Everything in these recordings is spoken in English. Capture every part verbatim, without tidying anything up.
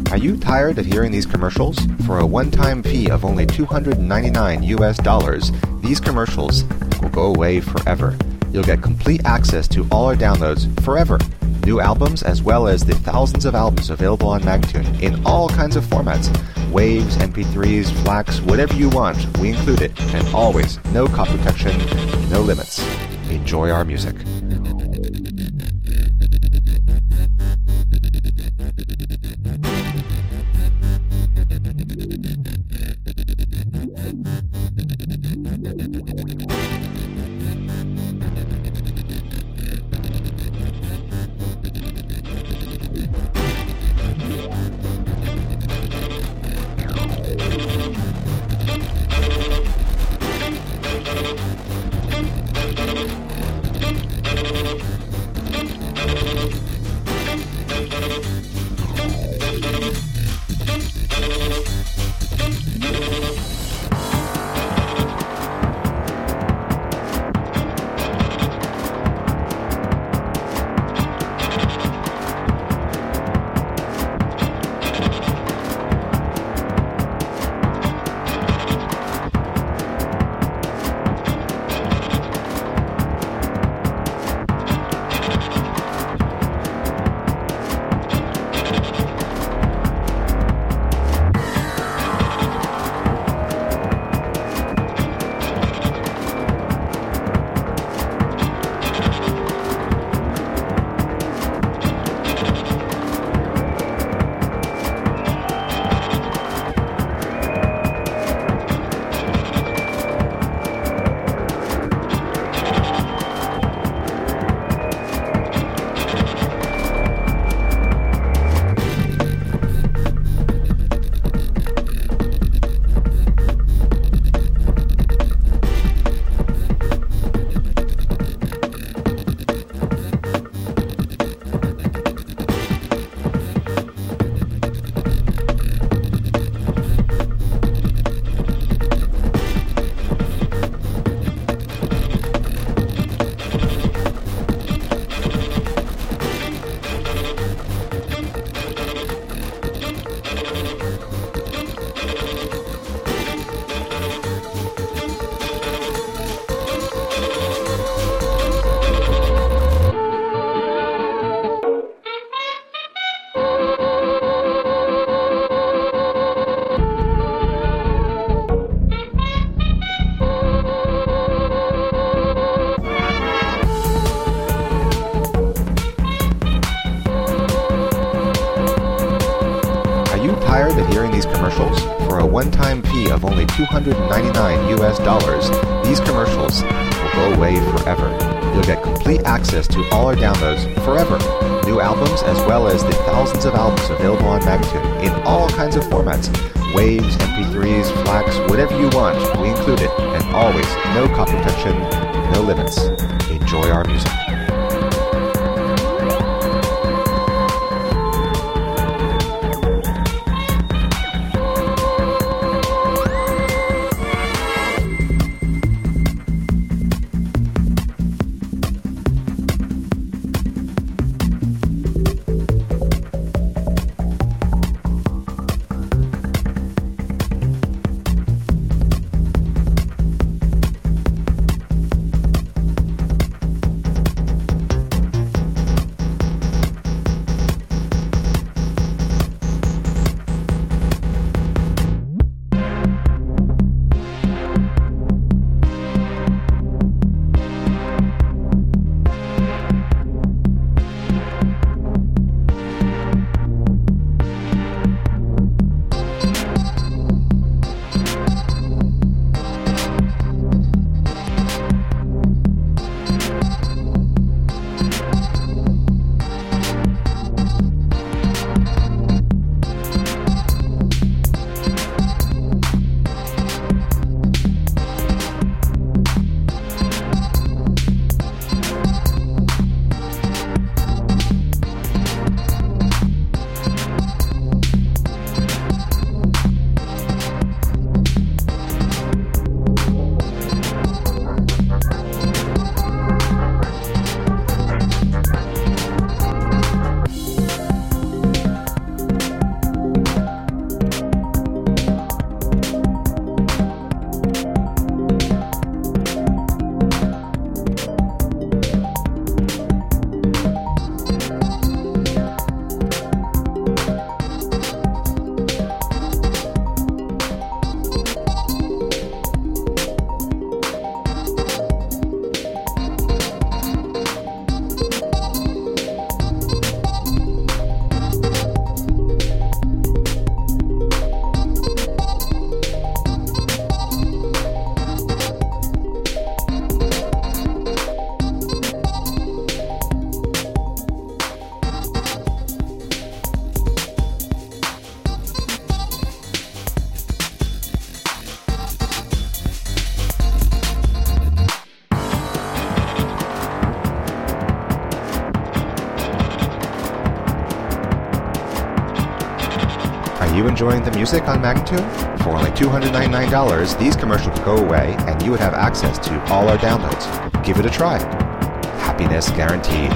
Are you tired of hearing these commercials? For a one-time fee of only two hundred ninety-nine U S dollars, these commercials will go away forever. You'll get complete access to all our downloads forever. New albums as well as the thousands of albums available on Magtune in all kinds of formats. Waves, M P threes, FLACs, whatever you want, we include it. And always, no copy protection, no limits. Enjoy our music. Tired of hearing these commercials? For a one-time fee of only two hundred ninety-nine U S dollars, these commercials will go away forever. You'll get complete access to all our downloads forever. New albums as well as the thousands of albums available on Magtune in all kinds of formats. Waves, M P threes, FLACs, whatever you want, we include it. And always, no copy protection, no limits. Enjoy our music. Are you enjoying the music on Magnatune? For only two hundred ninety-nine dollars, these commercials could go away and you would have access to all our downloads. Give it a try. Happiness guaranteed.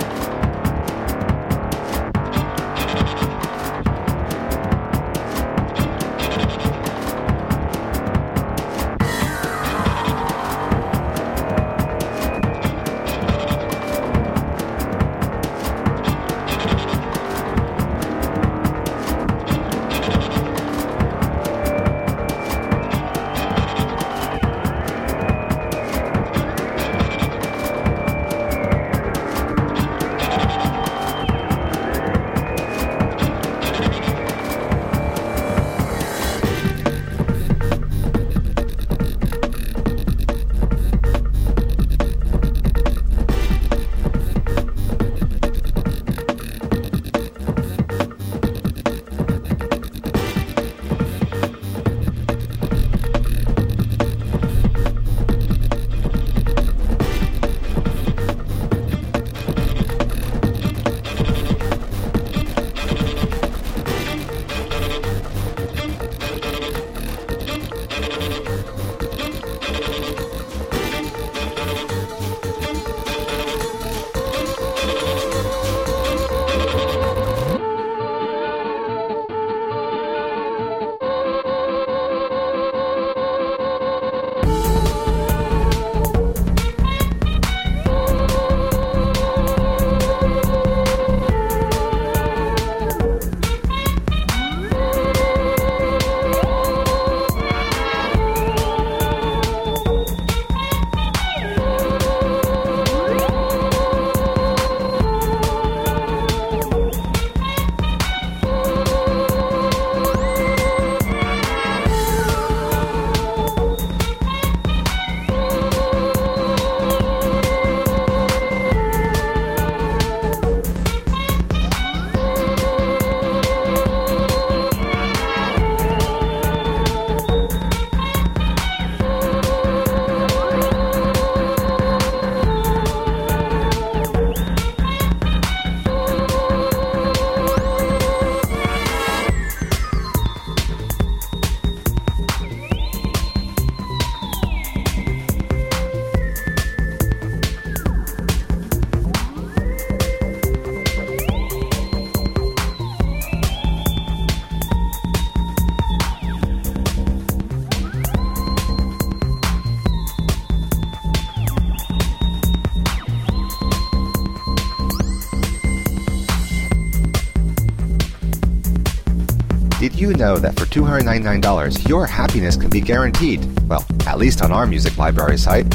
Did you know that for two hundred ninety-nine dollars, your happiness can be guaranteed? Well, at least on our music library site.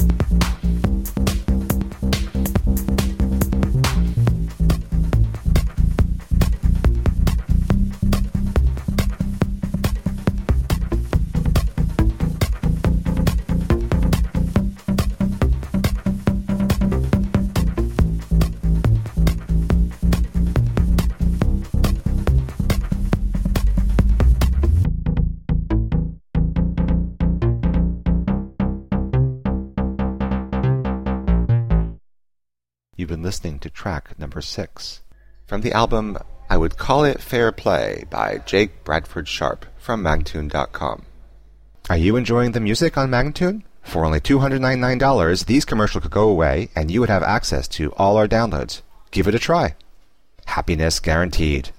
You've been listening to track number six from the album I Would Call It Fair Play by Jake Bradford Sharp from Magnatune dot com. Are you enjoying the music on Magnatune? For only two hundred ninety-nine dollars, these commercials could go away and you would have access to all our downloads. Give it a try. Happiness guaranteed.